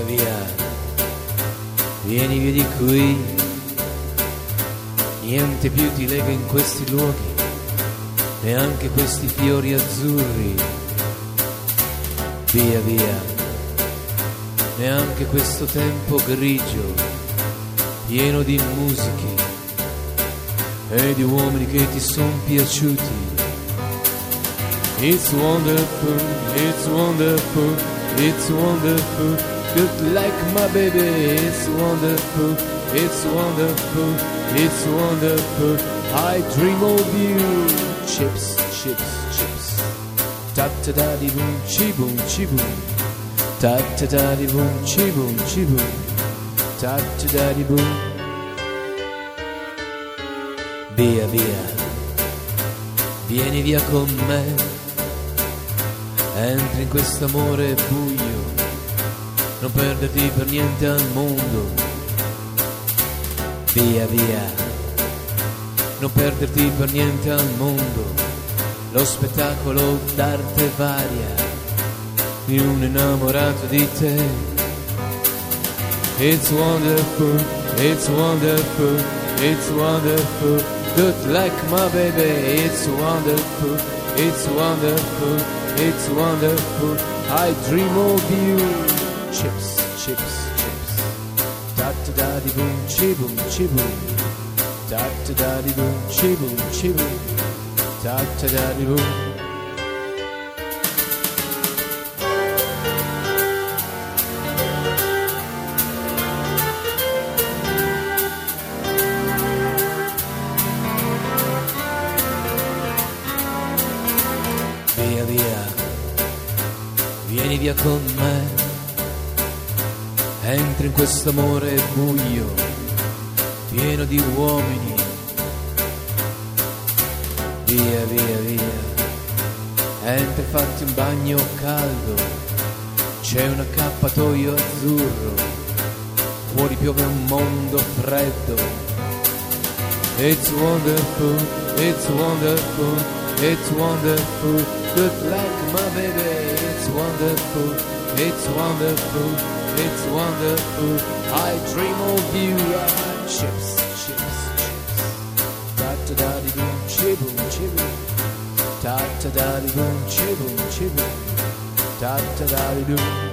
via, vieni via di qui, niente più ti lega in questi luoghi, neanche questi fiori azzurri, via via, neanche questo tempo grigio, pieno di musiche e di uomini che ti son piaciuti. It's wonderful, it's wonderful, it's wonderful, just like my baby. It's wonderful, it's wonderful, it's wonderful, I dream of you. Chips, chips, chips, ta-ta-da-di-boom, chi-boom, chi-boom, ta-ta-da-di-boom, chi-boom, chi-boom, ta-ta-da-di-boom. Via, via, vieni via con me, entri in quest'amore buio, non perderti per niente al mondo. Via, via, non perderti per niente al mondo, lo spettacolo d'arte varia di un innamorato di te. It's wonderful, it's wonderful, it's wonderful, just like my baby. It's wonderful, it's wonderful, it's wonderful, I dream of you. Chips, chips, chips, ta-ta-da-di-boom, chi-boom, chi-boom, ta-ta-da-di-boom, chi-boom, chi-boom, ta-ta-da-di-boom. Via, via, vieni via con me, entri in quest'amore buio, pieno di uomini. Via, via, via, entri, fatti un bagno caldo, c'è un accappatoio azzurro, fuori piove un mondo freddo. It's wonderful, it's wonderful, it's wonderful, just like my baby. It's wonderful, it's wonderful, it's wonderful, I dream of you. Chips, chips, chips, ta-ta-da-di-boom, chi-boom, chi-boom, ta-ta-da-di-boom, chi-boom, chi-boom, ta-ta-da-di-boom.